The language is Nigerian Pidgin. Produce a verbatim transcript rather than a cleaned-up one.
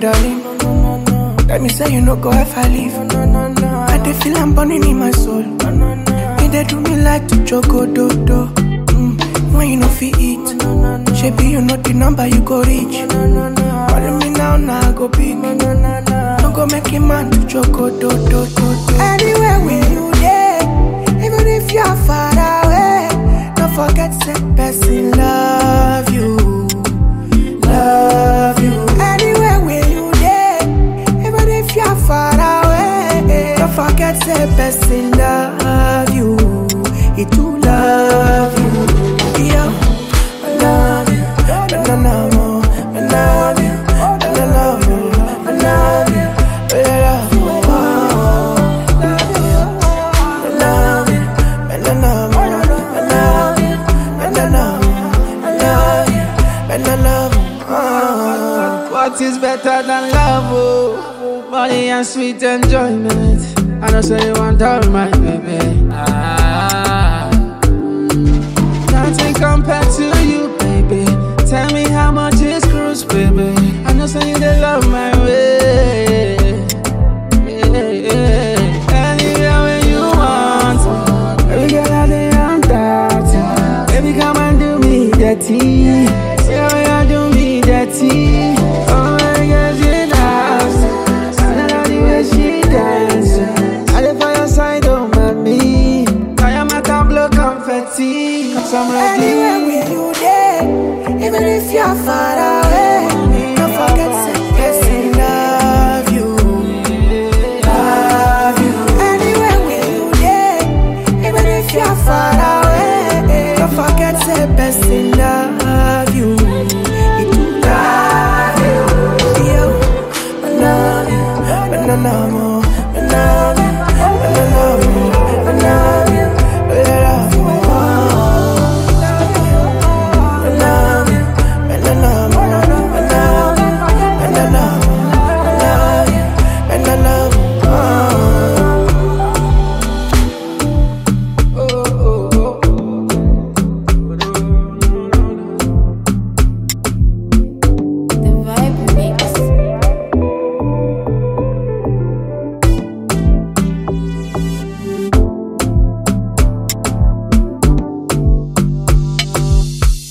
darling. Let me say you no go ever leave. I dey feel I'm burning in my soul. You dey do me like to choco do do. Mm, when you no fit eat, shebi you know the number you go reach. Calling me now, now I go big. No go make a man to choco do do do do. Anywhere with you dey, even if you're far away, don't forget say person love you, love you. Anywhere with you dey, even if you're far away, don't forget say person love you, he too love you. Yeah, I love you, and I love you, I love you, and I love you, I love you, I love you. I love you, and I love you, I love you, and I love you, I love you, and I love you. What is better than love? Oh, money and sweet enjoyment. I know say you want all my baby. Ah, nothing compared to you, baby. Tell me how much is cruise, baby. I know say you they love my way. Yeah, yeah. Anywhere when you want, baby girl I dey on that. Baby come and do me dirty. See how you do me dirty. Oh my God, she dance. I love the way she dance. I live by your side, oh mommy. I am at a blow confetti. Cause I'm ready. Anywhere with you dey, even if you're far away, don't forget say person love you, love you. Anywhere with you dey, even if you're far away, don't forget say person love you, he too love you. Yo, I love you, I love you, I love you.